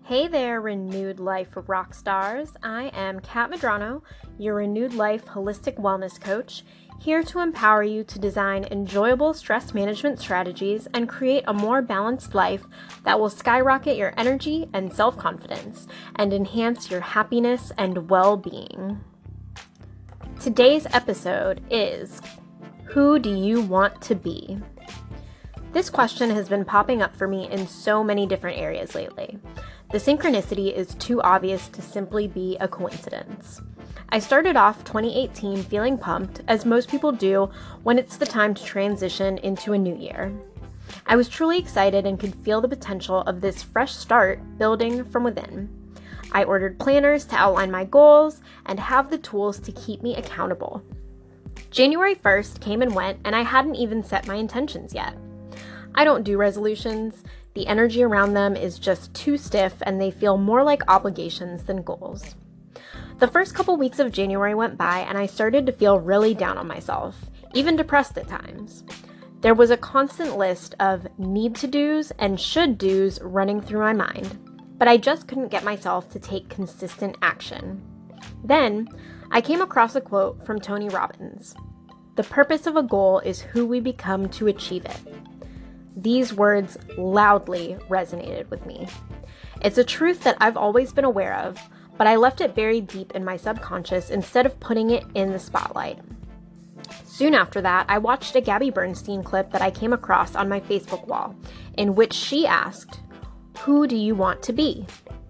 Hey there, Renewed Life rock stars. I am Kat Madrano, your Renewed Life holistic wellness coach, here to empower you to design enjoyable stress management strategies and create a more balanced life that will skyrocket your energy and self-confidence and enhance your happiness and well-being. Today's episode is, who do you want to be? This question has been popping up for me in so many different areas lately. The synchronicity is too obvious to simply be a coincidence. I started off 2018 feeling pumped, as most people do when it's the time to transition into a new year. I was truly excited and could feel the potential of this fresh start building from within. I ordered planners to outline my goals and have the tools to keep me accountable. January 1st came and went, and I hadn't even set my intentions yet. I don't do resolutions. The energy around them is just too stiff and they feel more like obligations than goals. The first couple weeks of January went by and I started to feel really down on myself, even depressed at times. There was a constant list of need to do's and should do's running through my mind, but I just couldn't get myself to take consistent action. Then I came across a quote from Tony Robbins. "The purpose of a goal is who we become to achieve it." These words loudly resonated with me. It's a truth that I've always been aware of, but I left it buried deep in my subconscious instead of putting it in the spotlight. Soon after that, I watched a Gabby Bernstein clip that I came across on my Facebook wall, in which she asked, "Who do you want to be?"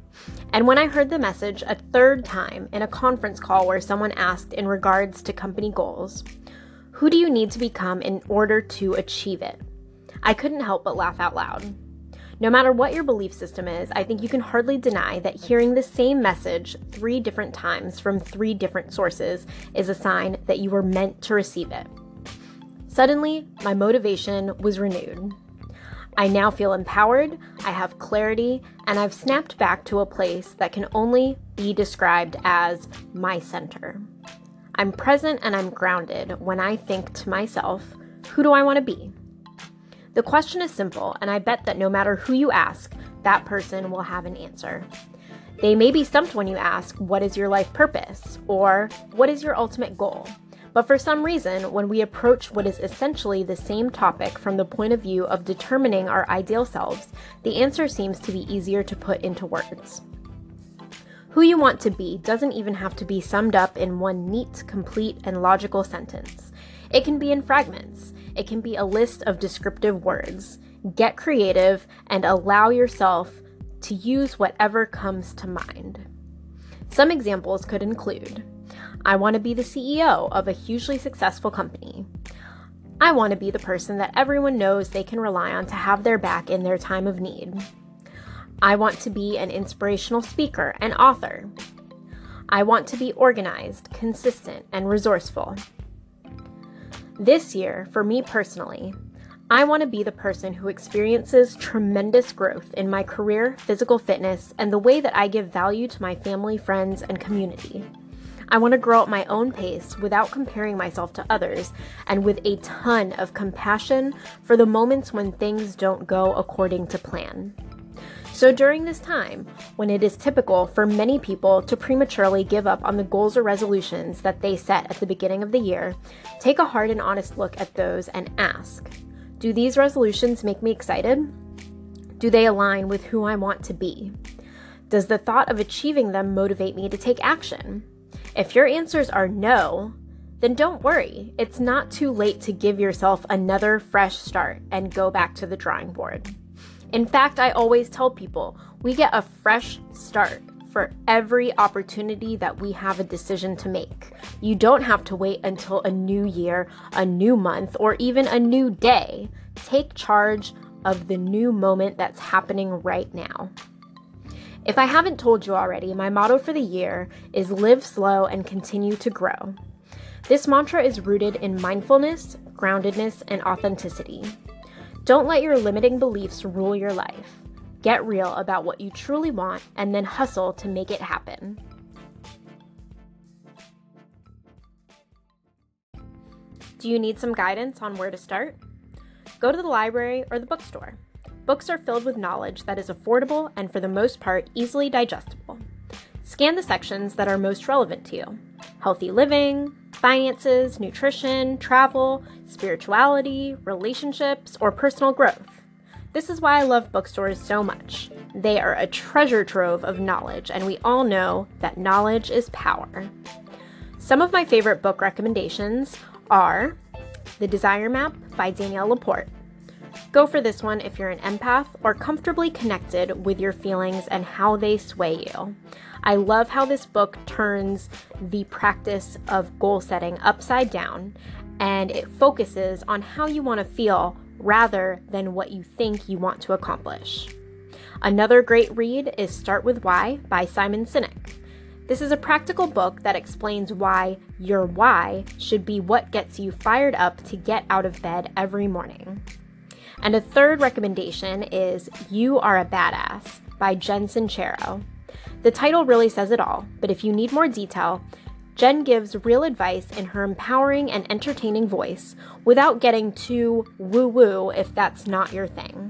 And when I heard the message a third time in a conference call where someone asked in regards to company goals, "Who do you need to become in order to achieve it?" I couldn't help but laugh out loud. No matter what your belief system is, I think you can hardly deny that hearing the same message 3 different times from 3 different sources is a sign that you were meant to receive it. Suddenly, my motivation was renewed. I now feel empowered, I have clarity, and I've snapped back to a place that can only be described as my center. I'm present and I'm grounded when I think to myself, who do I want to be? The question is simple, and I bet that no matter who you ask, that person will have an answer. They may be stumped when you ask, what is your life purpose? Or what is your ultimate goal? But for some reason, when we approach what is essentially the same topic from the point of view of determining our ideal selves, the answer seems to be easier to put into words. Who you want to be doesn't even have to be summed up in one neat, complete, and logical sentence. It can be in fragments. It can be a list of descriptive words. Get creative and allow yourself to use whatever comes to mind. Some examples could include, I want to be the CEO of a hugely successful company. I want to be the person that everyone knows they can rely on to have their back in their time of need. I want to be an inspirational speaker and author. I want to be organized, consistent, and resourceful. This year, for me personally, I want to be the person who experiences tremendous growth in my career, physical fitness, and the way that I give value to my family, friends, and community. I want to grow at my own pace without comparing myself to others and with a ton of compassion for the moments when things don't go according to plan. So during this time, when it is typical for many people to prematurely give up on the goals or resolutions that they set at the beginning of the year, take a hard and honest look at those and ask, do these resolutions make me excited? Do they align with who I want to be? Does the thought of achieving them motivate me to take action? If your answers are no, then don't worry. It's not too late to give yourself another fresh start and go back to the drawing board. In fact, I always tell people, we get a fresh start for every opportunity that we have a decision to make. You don't have to wait until a new year, a new month, or even a new day. Take charge of the new moment that's happening right now. If I haven't told you already, my motto for the year is live slow and continue to grow. This mantra is rooted in mindfulness, groundedness, and authenticity. Don't let your limiting beliefs rule your life. Get real about what you truly want and then hustle to make it happen. Do you need some guidance on where to start? Go to the library or the bookstore. books are filled with knowledge that is affordable and, for the most part, easily digestible. Scan the sections that are most relevant to you: healthy living, finances, nutrition, travel, spirituality, relationships, or personal growth. This is why I love bookstores so much. They are a treasure trove of knowledge, and we all know that knowledge is power. Some of my favorite book recommendations are The Desire Map by Danielle Laporte. Go for this one if you're an empath or comfortably connected with your feelings and how they sway you. I love how this book turns the practice of goal setting upside down, and it focuses on how you want to feel rather than what you think you want to accomplish. Another great read is Start With Why by Simon Sinek. This is a practical book that explains why your why should be what gets you fired up to get out of bed every morning. And a third recommendation is You Are a Badass by Jen Sincero. The title really says it all, but if you need more detail, Jen gives real advice in her empowering and entertaining voice without getting too woo-woo if that's not your thing.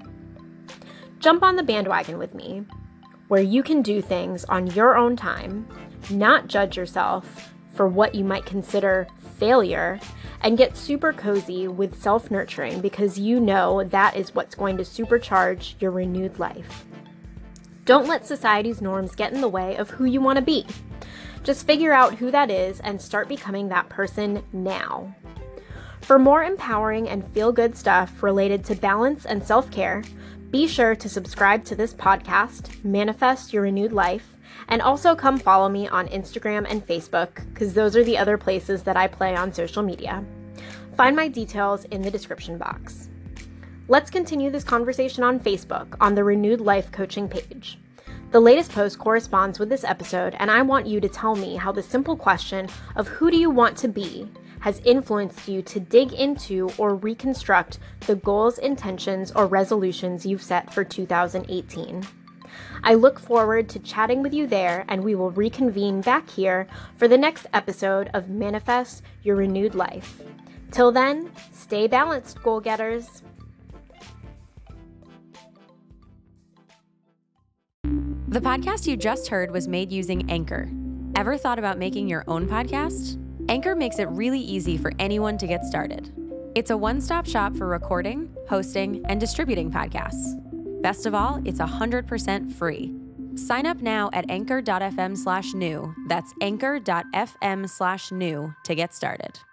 Jump on the bandwagon with me, where you can do things on your own time, not judge yourself for what you might consider failure, and get super cozy with self-nurturing because you know that is what's going to supercharge your renewed life. Don't let society's norms get in the way of who you want to be. Just figure out who that is and start becoming that person now. For more empowering and feel-good stuff related to balance and self-care, be sure to subscribe to this podcast, Manifest Your Renewed Life, and also come follow me on Instagram and Facebook, because those are the other places that I play on social media. Find my details in the description box. Let's continue this conversation on Facebook on the Renewed Life Coaching page. The latest post corresponds with this episode, and I want you to tell me how the simple question of who do you want to be has influenced you to dig into or reconstruct the goals, intentions, or resolutions you've set for 2018. I look forward to chatting with you there, and we will reconvene back here for the next episode of Manifest Your Renewed Life. Till then, stay balanced, goal getters. The podcast you just heard was made using Anchor. Ever thought about making your own podcast? Anchor makes it really easy for anyone to get started. It's a one-stop shop for recording, hosting, and distributing podcasts. Best of all, it's 100% free. Sign up now at anchor.fm/new. That's anchor.fm/new to get started.